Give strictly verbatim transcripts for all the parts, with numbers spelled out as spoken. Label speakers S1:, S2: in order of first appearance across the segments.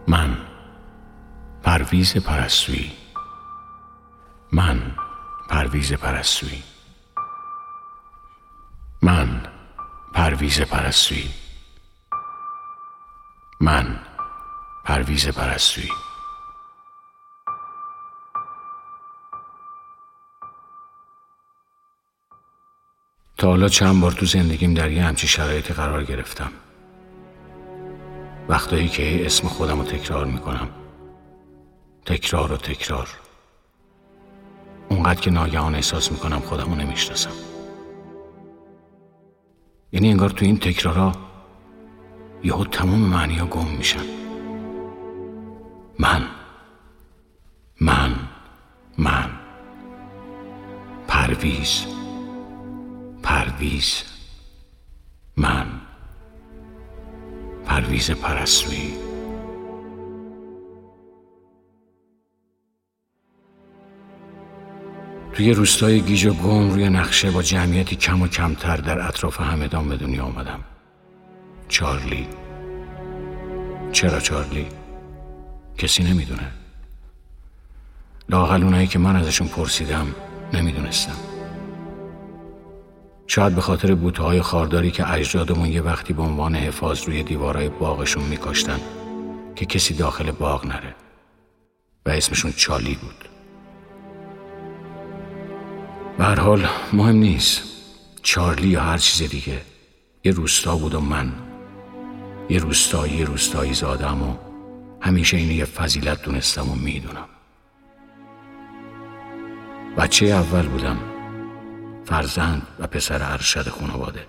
S1: من پرویز پرستویی. من پرویز پرستویی. من پرویز پرستویی. من پرویز پرستویی. تا حالا چند بار تو زندگیم در یه همچین شرایطی قرار گرفتم. وقتایی که اسم خودم رو تکرار میکنم، تکرار و تکرار، اونقدر که ناگهان احساس میکنم خودم رو نمیشناسم. یعنی انگار تو این تکرارا یهو تمام معنی ها گم میشن. من من من پرویز پرویز من پرویز پرستویی. توی روستای گیج و گم روی نقشه با جمعیتی کم و کمتر در اطراف همدان به دنیا آمدم. چارلی. چرا چارلی؟ کسی نمیدونه. لااقل اونایی که من ازشون پرسیدم نمیدونستم. شاید به خاطر بوته‌های خارداری که اجدادمون یه وقتی به عنوان حفاظ روی دیوارای باغشون میکاشتن که کسی داخل باغ نره و اسمشون چالی بود. به هر حال مهم نیست، چارلی یا هر چیز دیگه، یه روستا بود و من یه روستایی روستایی زادم و همیشه اینو یه فضیلت دونستم و میدونم. بچه اول بودم، فرزند و پسر ارشد خانواده.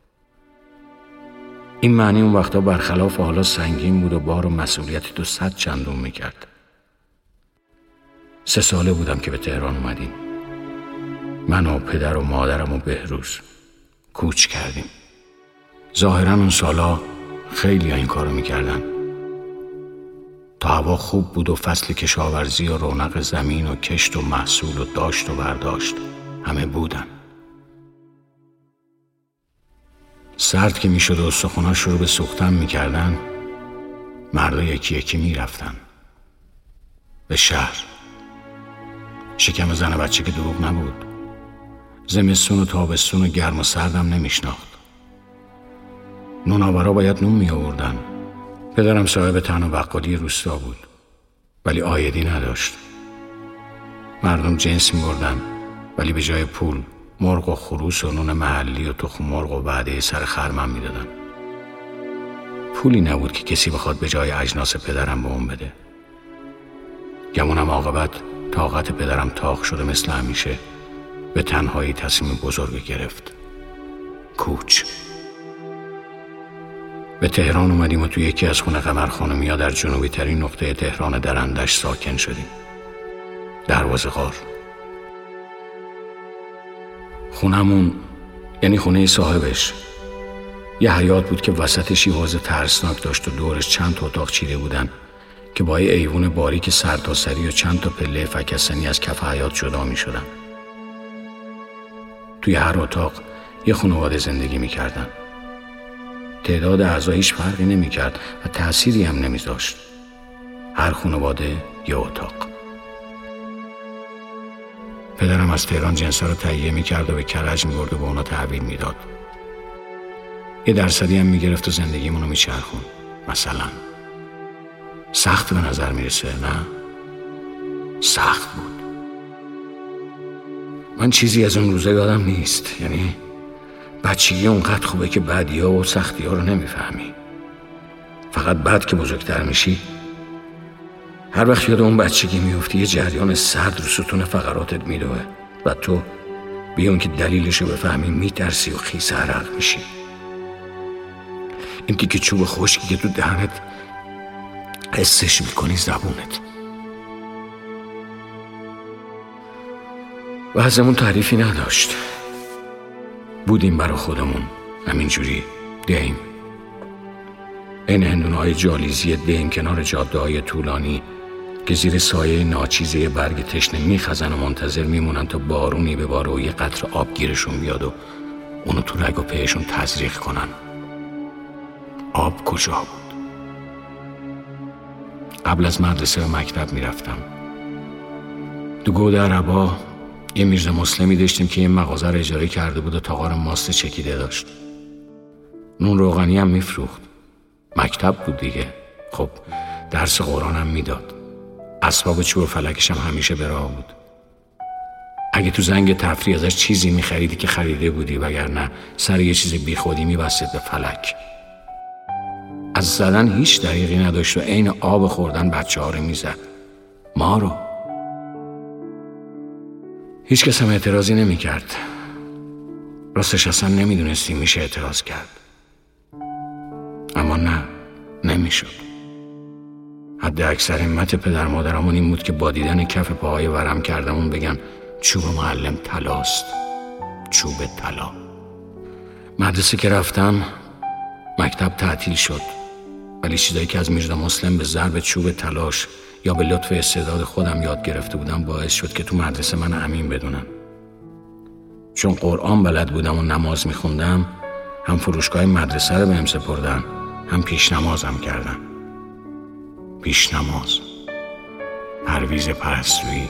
S1: این معنی اون وقتا برخلاف حالا سنگین بود و بار و مسئولیتی تو صد چندون میکرد. سه ساله بودم که به تهران اومدیم. من و پدر و مادرم و بهروز کوچ کردیم. ظاهراً اون سالا خیلی ها این کارو میکردن. تا هوا خوب بود و فصل کشاورزی و رونق زمین و کشت و محصول و داشت و برداشت همه بودن. سرد که میشد و استخوان‌ها شروع به سوختن میکردن، مردا یکی یکی میرفتن به شهر. شکم زن و بچه که دروغ نبود. زمستون و تابستون و گرم و سردم نمیشناخت. نوناورا باید نون می آوردن. پدرم صاحب تن و بقالی روستا بود ولی عایدی نداشت. مردم جنس می بردن ولی به جای پول مرغ و خروس و نون محلی و تخم مرغ و وعده سر خرمن می دادن. پولی نبود که کسی بخواد به جای اجناس پدرم به اون بده. گمونم عاقبت طاقت پدرم تاق شده مثل همیشه به تنهایی تصمیم بزرگ گرفت. کوچ. به تهران اومدیم و توی یکی از خونه قمر خانمیا در جنوبی ترین نقطه تهران درندش ساکن شدیم. دروازه غار. خونمون یعنی خونه صاحبش یه حیاط بود که وسطش یه حوض ترسناک داشت و دورش چند تا اتاق چیده بودن که با یه ایوون باریک سرتاسری و چند تا پله فکستنی از کف حیاط جدا می شدن. توی هر اتاق یه خانواده زندگی می کردن. تعداد اعضا هیچ فرقی نمی کرد و تأثیری هم نمی داشت. هر خانواده یه اتاق. پدرم از تهران جنسا رو تهیه می کرد و به کرج می برد و به اونا تحویل می داد. یه درصدی هم می گرفت و زندگیمون رو می چرخون. مثلا سخت به نظر می رسه، نه؟ سخت بود. من چیزی از اون روزا یادم نیست. یعنی بچگی اونقدر خوبه که بعدی ها و سختی ها رو نمیفهمی. فقط بعد که بزرگتر میشی هر وقت یاد اون بچگی میفتی یه جریان سرد رو ستون فقراتت میدوه و تو بیون که دلیلش رو بفهمی میترسی و خیس عرق میشی. این تیکه چوب خشکی که تو دهنت حسش میکنی زبونت. و ازمون تعریفی نداشت. بودیم برا خودمون همینجوری دیم. این هندونه های جالیزی دیم کنار جاده های طولانی که زیر سایه ناچیزه برگ تشنه میخزن و منتظر میمونن تا بارونی به باره و یه قطره آب گیرشون بیاد و اونو تو رگ و پیشون تزریق کنن. آب کجا بود؟ قبل از مدرسه به مکتب میرفتم. دو گود عربا یه میرزا مسلمی داشتیم که یه مغازه رو اجاره کرده بود و تاقار ماست چکیده داشت. نون روغنی هم میفروخت. مکتب بود دیگه. خب درس قرآن هم میداد. اسباب چوب و فلکش هم همیشه به راه بود. اگه تو زنگ تفریح ازش چیزی میخریدی که خریده بودی، وگرنه سر یه چیز بی خودی میبستید به فلک. از زدن هیچ دریغی نداشت و عین آب خوردن بچه ها رو میزد. ما رو. هیچ کس هم اعتراضی نمی کرد. راستش اصلا نمیدونستی میشه اعتراض کرد. اما نه، نمیشد. حد اکثر همت پدر مادرمون این بود که با دیدن کف پاهای ورم کردمون بگن چوب معلم طلاست. چوب طلا. مدرسه که رفتم مکتب تعطیل شد، ولی چیزایی که از میرزا مسلم به ضرب چوب طلاش یا به لطف استعداد خودم یاد گرفته بودم باعث شد که تو مدرسه من امین بدونن. چون قرآن بلد بودم و نماز میخوندم، هم فروشگاه مدرسه رو بهم سپردن، هم پیش نمازم کردن. پیش نماز، پرویز پرستویی.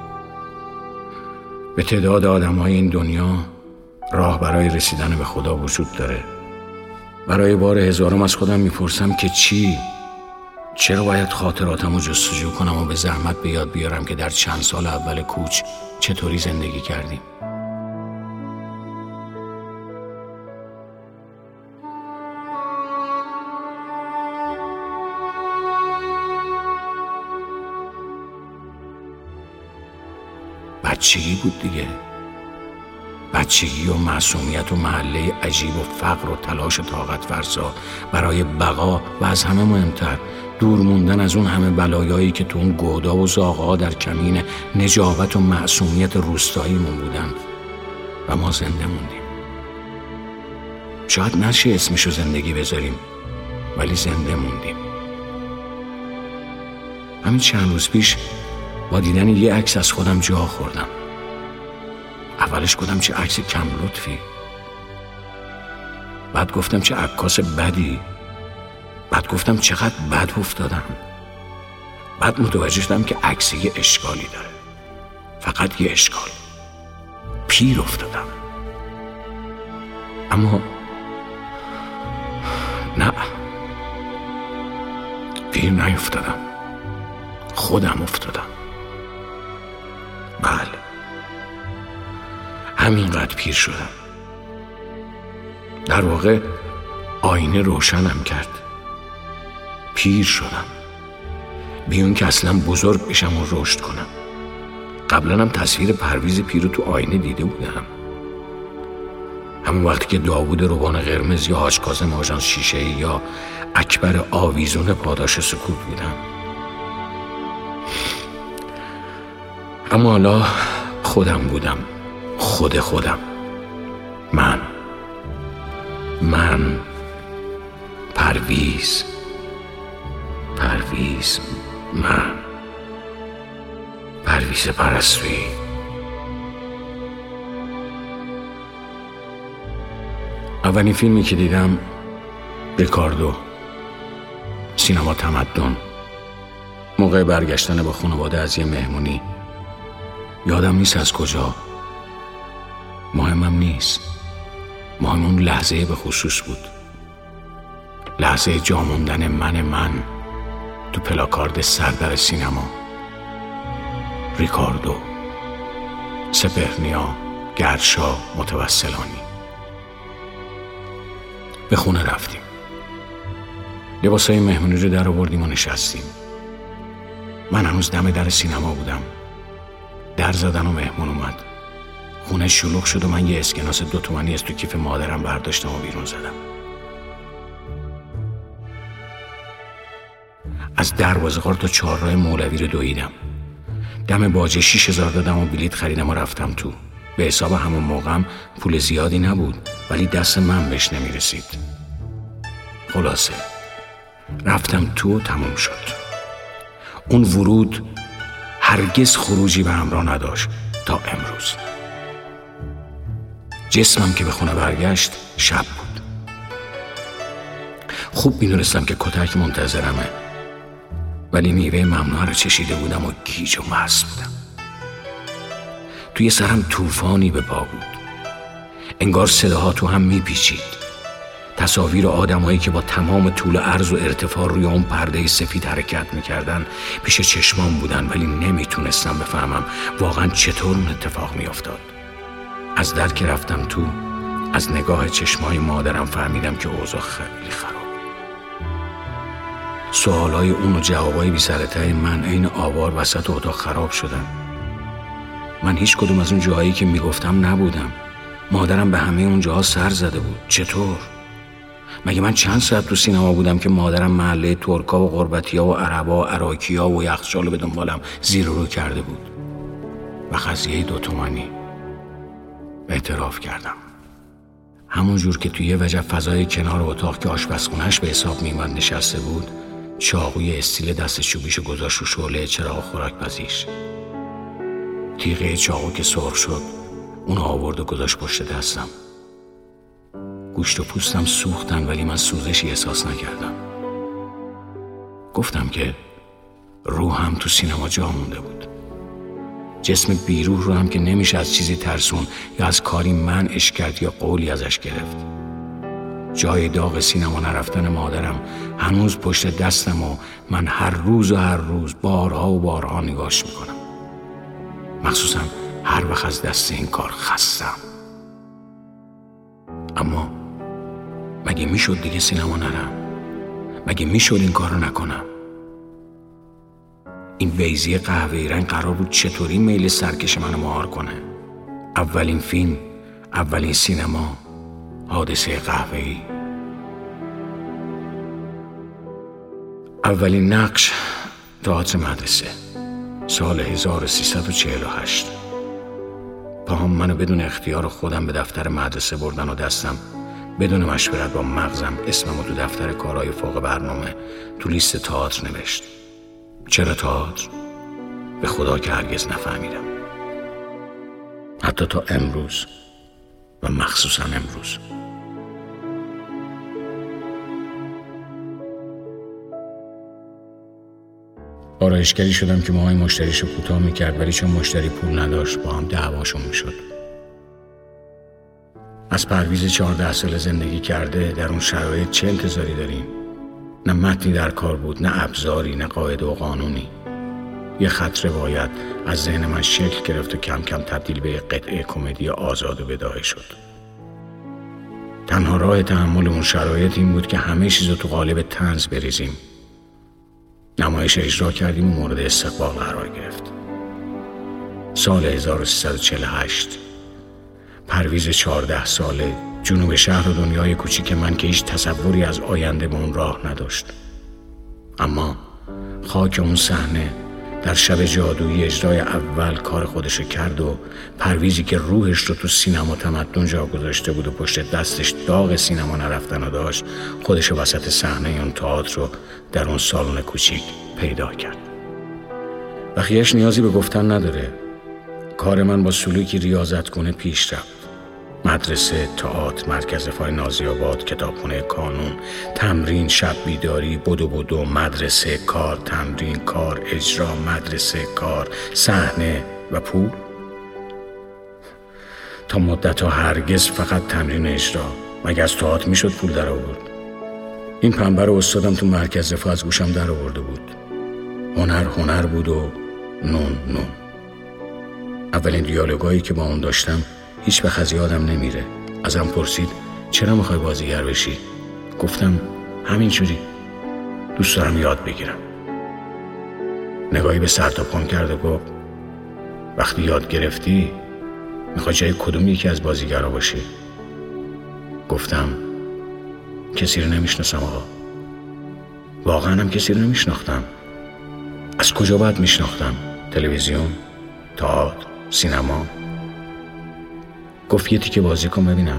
S1: به تعداد آدم‌های این دنیا راه برای رسیدن به خدا وجود داره. برای بار هزارم از خودم میپرسم که چی؟ چرا باید خاطراتم رو جستجو کنم و به زحمت به یاد بیارم که در چند سال اول کوچ چطوری زندگی کردیم؟ بچگی بود دیگه. بچگی و معصومیت و محله عجیب و فقر و تلاش طاقت فرسا برای بقا و از همه مهمتر دور موندن از اون همه بلایایی که تو اون گودا و زاغا در کمین نجابت و معصومیت روستاییمون بودن و ما زنده موندیم. شاید نشه اسمشو زندگی بذاریم، ولی زنده موندیم. همین چند روز پیش با دیدن یه عکس از خودم جا خوردم. اولش گفتم چه عکس کم لطفی، بعد گفتم چه عکاس بدی، بعد گفتم چقدر بد افتادم، بعد متوجه شدم که عکس یه اشکالی داره، فقط یه اشکال. پیر افتادم. اما نه، پیر نیفتادم، خودم افتادم. بله، همینقدر پیر شدم. در واقع آینه روشنم کرد. پیر شدم، بیون که اصلا بزرگ بشم و رشد کنم. قبلا هم تصویر پرویز پیر رو تو آینه دیده بودم، همون وقتی که داوود روبان قرمز یا حاج کاظم آژانس شیشه‌ای یا اکبر آویزون پاداش سکوت بودم. اما حالا خودم بودم، خود خودم. من من پرویز پرویز من پرویز پرستویی. اولین فیلمی که دیدم ریکاردو، سینما تمدن. موقع برگشتن با خانواده از یه مهمونی، یادم نیست از کجا، مهمم نیست، مهم اون لحظه به خصوص بود. لحظه جا موندن من من تو پلاکارد سردر سینما. ریکاردو، سپهرنیا، گرشا، متوسلانی. به خونه رفتیم، لباسای مهمونی رو در آوردیم و نشستیم. من هنوز دم در سینما بودم. در زدن و مهمون اومد. خونه شلوغ شد و من یه اسکناس دو تومانی از تو کیف مادرم برداشتم و بیرون زدم. از دروازه‌خوار تا چهارراه مولوی رو دویدم. دم باجه شیش هزار دادم و بلیط خریدم و رفتم تو. به حساب همون موقعم پول زیادی نبود، ولی دست من بهش نمیرسید. خلاصه رفتم تو و تموم شد. اون ورود هرگز خروجی به همراه نداشت تا امروز. جسمم که به خونه برگشت شب بود. خوب میدونستم که کتک منتظرمه، ولی میوه ممنوعه رو چشیده بودم و گیج و مست بودم. توی سرم طوفانی به پا بود. انگار صداها تو هم میپیچید. تصاویر آدمایی که با تمام طول و عرض و ارتفاع روی اون پرده سفید حرکت میکردن پیش چشمام بودن، ولی نمیتونستم بفهمم واقعا چطور اون اتفاق میافتاد. از در که رفتم تو، از نگاه چشمای مادرم فهمیدم که اوضاع خیلی خراب. سوالای اون و جوابای بی سر ته من عین آوار وسط اتاق خراب شدن. من هیچ کدوم از اون جاهایی که میگفتم نبودم. مادرم به همه اون جاها سر زده بود. چطور؟ مگه من چند ساعت تو سینما بودم که مادرم محله ترکا و غربتیا و عربا و عراکیا و یخچالو به دنبالم زیر و رو کرده بود. و قضیه دو تومانی. اعتراف کردم. همون جور که توی یه وجب فضای کنار اتاق که آشپزخونه‌اش به حساب میومد نشسته بود، چاقوی استیل دست چوبیشو گذاشت رو شعله چراغ خوراک‌پزیش. تیغه چاقو که سرخ شد، اون آورد و گذاشت پشت دستم. گوشت و پوستم سوختن ولی من سوزشی احساس نکردم. گفتم که روحم تو سینما جا مونده بود. جسم بیروح رو هم که نمیشه از چیزی ترسون یا از کاری منعش کرد یا قولی ازش گرفت. جای داغ سینما نرفتن مادرم هنوز پشت دستم و من هر روز و هر روز بارها و بارها نگاش میکنم. مخصوصا هر وقت از دست این کار خستم. اما مگه میشد دیگه سینما نرم؟ مگه میشد این کار رو نکنم؟ این بیضی قهوه‌ای رنگ قرار بود چطوری میل سرکش منو مهار کنه؟ اولین فیلم، اولین سینما، حادثه قهوه‌ای. اولین نقش تئاتر مدرسه، سال هزار و سیصد و چهل و هشت. پاهم منو بدون اختیار خودم به دفتر مدرسه بردن و دستم بدون مشورت با مغزم اسممو تو دفتر کارهای فوق برنامه تو لیست تئاتر نوشت. چرا تئاتر؟ به خدا که هرگز نفهمیدم. حتی تا امروز و مخصوصا امروز. آرایشگری شدم که موهای مشتریشو کوتاه میکرد، ولی چون مشتری پول نداشت با هم دعواشون میشد. از پرویز چهارده سال زندگی کرده در اون شرایط چه انتظاری داریم؟ نه متنی در کار بود، نه ابزاری، نه قاعده و قانونی. یه خط روایت از ذهن من شکل گرفت و کم کم تبدیل به قطعه کمدی آزاد و بداهه شد. تنها راه تحمل اون شرایط این بود که همه چیزو تو قالب طنز بریزیم. نمایش اجرا کردیم و مورد استقبال قرار گرفت. سال هزار و سیصد و چهل و هشت. پرویز چهارده ساله، جنوب شهر و دنیای کوچیک من که هیچ تصوری از آینده به اون راه نداشت. اما خاک اون صحنه در شب جادویی اجرای اول کار خودشو کرد و پرویزی که روحش رو تو سینما تمدن جا گذاشته بود و پشت دستش داغ سینما نرفتن و داشت، خودشو وسط صحنه اون تئاتر رو در اون سالن کوچیک پیدا کرد. بقیه‌اش نیازی به گفتن نداره. کار من با سلوکی ریاضت کنه پیش رفت. مدرسه، تئاتر، مرکز فای نازی‌آباد، کتابخونه کانون، تمرین، شب بیداری، بدو بدو، مدرسه، کار، تمرین، کار، اجرا، مدرسه، کار، صحنه و پول. تا مدت‌ها هرگز فقط تمرین اجرا. مگه از تئاتر میشد پول در آورد؟ این پنبه رو استادم تو مرکز فا از گوشم در آورده بود. هنر هنر بود و نون نون. اولین دیالوگایی که با اون داشتم هیچ وقت از یادم نمیره. ازم پرسید چرا میخوای بازیگر بشی؟ گفتم همینجوری، دوست دارم یاد بگیرم. نگاهی به سر تا پام کرد و گفت وقتی یاد گرفتی میخوای جای کدوم یکی از بازیگرها باشی؟ گفتم کسی رو نمیشناسم آقا. واقعا هم کسی رو نمیشناختم. از کجا باید میشناختم؟ تلویزیون، تئاتر، سینما؟ گفت یه تیکه بازی کن ببینم.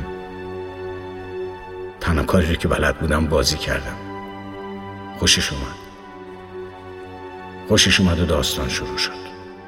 S1: تنها کاری رو که بلد بودم بازی کردم. خوشش اومد. خوشش اومد و داستان شروع شد.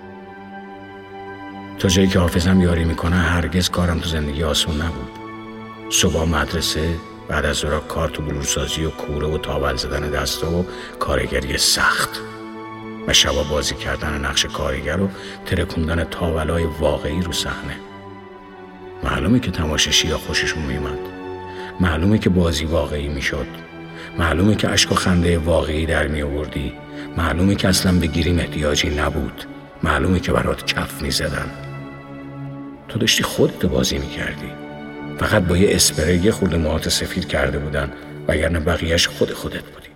S1: تا جایی که حافظم یاری میکنه هرگز کارم تو زندگی آسون نبود. صبح مدرسه، بعد از ظهر کار تو بلورسازی و کوره و تاول زدن دستا و کارگری سخت. و شبا بازی کردن نقش کارگر و ترکوندن تاولای واقعی رو صحنه. معلومه که تماشاشی‌ها خوششون میومد، معلومه که بازی واقعی میشد، معلومه که اشک و خنده واقعی در می آوردی، معلومه که اصلا به گریم احتیاجی نبود، معلومه که برات کف می زدن. تو داشتی خودت بازی می کردی، فقط با یه اسپری یه خورده موهات سفید کرده بودن وگرنه بقیهش خود خودت بودی.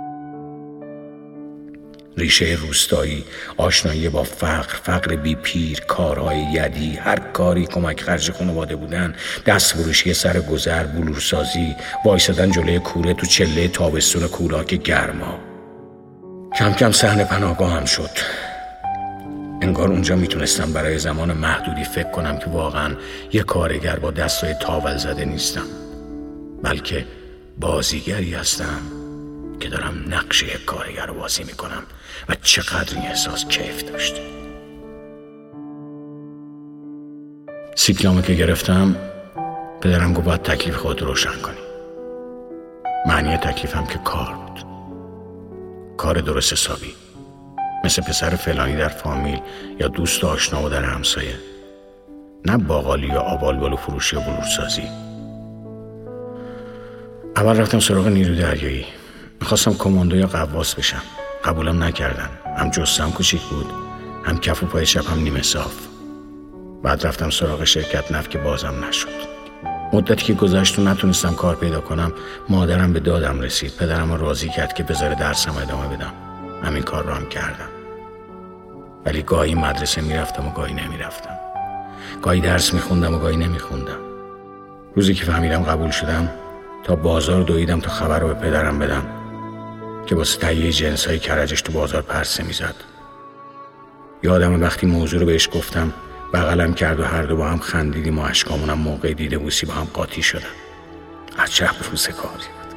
S1: ریشه روستایی، آشنایی با فقر، فقر بی پیر، کارهای یدی، هر کاری کمک خرج خانواده بودن، دست فروشی سر گذر، بلورسازی، وایسادن جلوی کوره تو چله تابستون کولاک گرما. کم کم صحنه پناهگاه هم شد. انگار اونجا میتونستم برای زمان محدودی فکر کنم که واقعا یه کارگر با دستای تاول زده نیستم، بلکه بازیگری هستم که دارم نقش یک کارگر رو بازی میکنم و چقدر این احساس کیف داشت. سیکلامو که گرفتم پدرم گفت باید تکلیف خود روشن کنی. معنی تکلیفم که کار بود، کار درست حسابی، مثل پسر فلانی در فامیل یا دوست آشنا و در همسایه، نه باقالی یا آبالبالو فروشی و بلورسازی. اول رفتم سراغ نیرو دریایی، میخواستم کماندو یا قواس بشم. قبولم نکردن، هم جثه‌ام کوچیک بود، هم کف و پای چپم نیمه صاف. بعد رفتم سراغ شرکت نفت که بازم نشد. مدتی که گذشت و نتونستم کار پیدا کنم، مادرم به دادم رسید. پدرم رو راضی کرد که بذاره درسم ادامه بدم. همین کار رو هم کردم. ولی گاهی مدرسه میرفتم و گاهی نمیرفتم، گاهی درس میخوندم و گاهی نمیخوندم. روزی که فهمیدم قبول شدم، تا بازار دویدم تا خبر رو به پدرم بدم که واسه تهیه جنسای کرجش تو بازار پرسه میزد. یادم وقتی موضوع رو بهش گفتم بغلم کرد و هر دو با هم خندیدیم و اشکامونم موقع دیده بوسی با هم قاطی شدن. عجب روز کاری بود.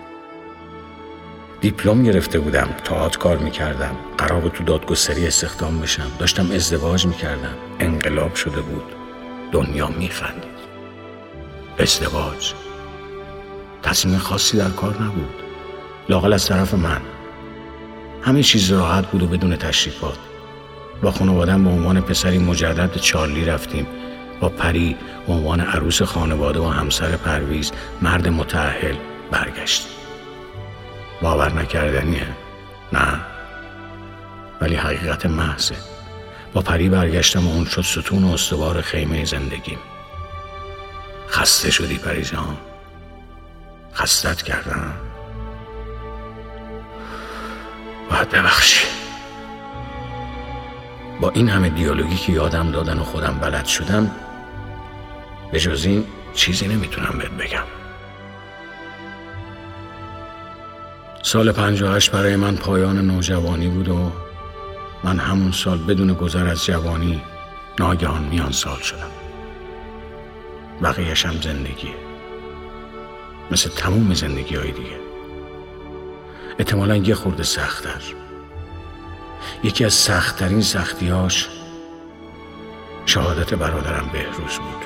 S1: دیپلم گرفته بودم، تئاتر کار میکردم، قرار بود تو دادگستری استخدام بشم، داشتم ازدواج میکردم، انقلاب شده بود، دنیا میخندید. ازدواج تصمیم خاصی در کار نبود، لااقل از طرف من. همه چیز راحت بود و بدون تشریفات. با خانواده‌ام به عنوان پسری مجرد به چارلی رفتیم، با پری به عنوان عروس خانواده و همسر پرویز مرد متأهل برگشتیم. باور نکردنیه؟ نه، ولی حقیقت محضه. با پری برگشتم و اون شد ستون و استوار خیمه زندگیم. خسته شدی پری جان؟ خستت کردم؟ باید ببخشی. با این همه دیالوگی که یادم دادن و خودم بلد شدم، به جز این چیزی نمیتونم بهت بگم. سال پنجاه و هشت برای من پایان نوجوانی بود و من همون سال بدون گذر از جوانی ناگهان میان سال شدم. بقیه‌اش هم زندگیه، مثل تموم زندگی های دیگه. احتمالاً یه خورده سخت‌تر. یکی از سخت‌ترین سختی‌هاش شهادت برادرم بهروز بود.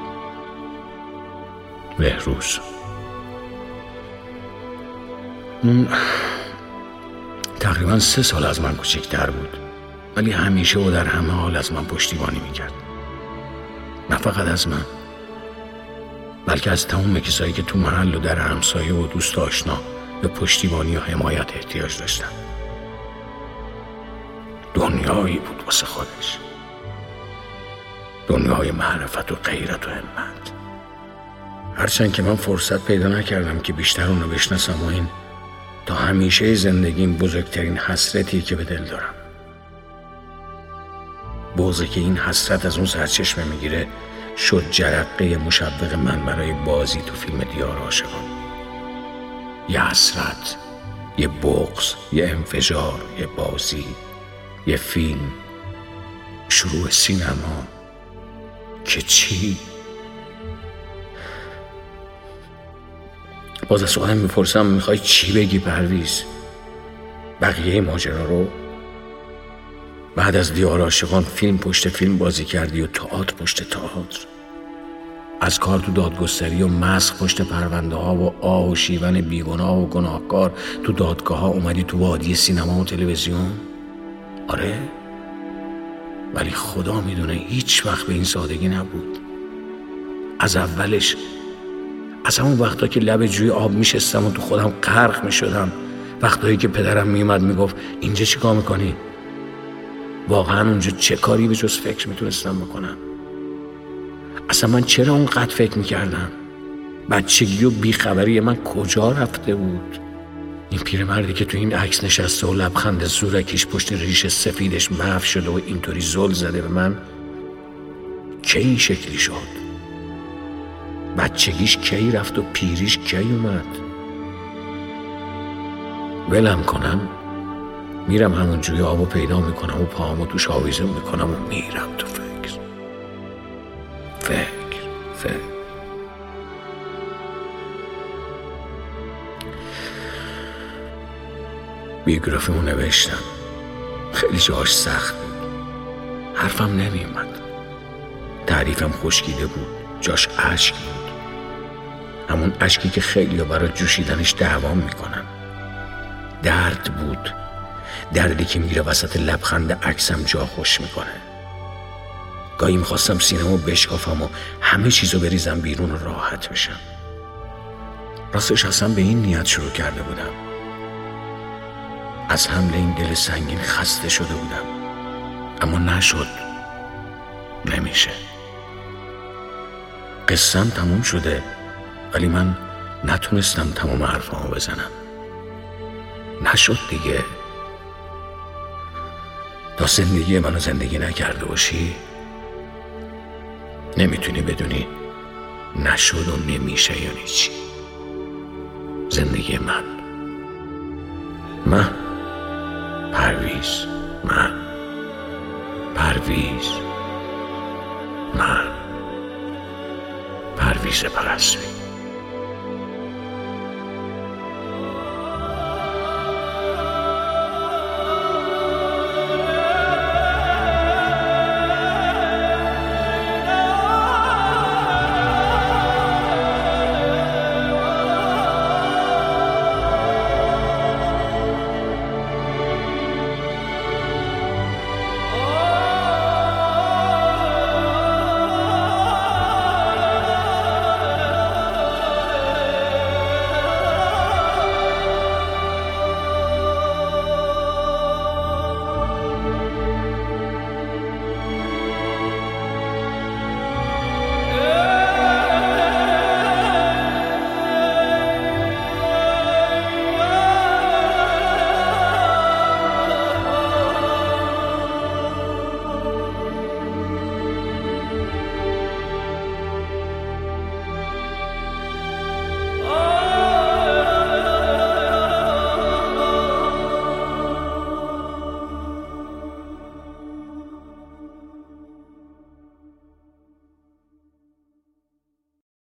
S1: بهروز اون تقریباً سه سال از من کوچکتر بود، ولی همیشه و در همه حال از من پشتیبانی میکرد. نه فقط از من، بلکه از تمام کسایی که تو محل و در همسایه و دوست آشنا به پشتیبانی و حمایت احتیاج داشتن. دنیایی بود واسه خودش، دنیای معرفت و غیرت و همت. هرچند که من فرصت پیدا نکردم که بیشتر اونو بشناسم و این تا همیشه زندگیم بزرگترین حسرتی که به دل دارم. بغضی که این حسرت از اون سرچشمه میگیره شد جرقه مشوق من برای بازی تو فیلم دیار عاشقان. یه حسرت، یه بغض، یه انفجار، یه بازی، یه فیلم، شروع سینما. که چی؟ باز از خودم میپرسم میخوای چی بگی پرویز؟ بقیه ماجرا رو؟ بعد از دیار عاشقان فیلم پشت فیلم بازی کردی و تئاتر پشت تئاتر، از کار تو دادگستری و مسخ پشت پرونده ها و آه و شیون بیگناه و گناهکار تو دادگاه ها اومدی تو وادی سینما و تلویزیون. آره، ولی خدا میدونه هیچ وقت به این سادگی نبود. از اولش، از همون وقتا که لب جوی آب میشستم و تو خودم غرق میشدم، وقتایی که پدرم میومد میگفت اینجا چی کار میکنی؟ واقعا اونجا چه کاری به جز فکر میتونستم بکنم؟ اصلا من چرا اونقدر فکر میکردم؟ بچگی و بیخبری من کجا رفته بود؟ این پیرمردی که تو این عکس نشسته و لبخند زورکیش پشت ریش سفیدش محو شده و اینطوری زل زده به من، کی این شکلی شد؟ بچگیش کی رفت و پیریش کی اومد؟ ولم کنم، میرم همون جوی آبو پیدا میکنم و پاهامو توش آویزون میکنم و میرم تو فکر فکر فکر بیوگرافیمو نوشتم. خیلی جاش سخت بود، حرفم نمیومد، تعریفم خشکیده بود، جاش اشک بود، همون اشکی که خیلی ها برای جوشیدنش دعوام میکنن. درد بود، دردی که میره وسط لبخند عکسم جا خوش میکنه. گاهی میخواستم سینه‌مو بشکافم و همه چیزو بریزم بیرون و راحت بشم. راستش اصلا به این نیت شروع کرده بودم. از حمل این دل سنگین خسته شده بودم، اما نشد، نمیشه. قصه‌ام تموم شده، ولی من نتونستم تمام حرفامو بزنم. نشد دیگه. تا زندگی منو زندگی نکرده باشی، نمیتونی بدونی نشد و نمیشه یعنی چی. زندگی من من پرویز من پرویز من پرویز پرستویی.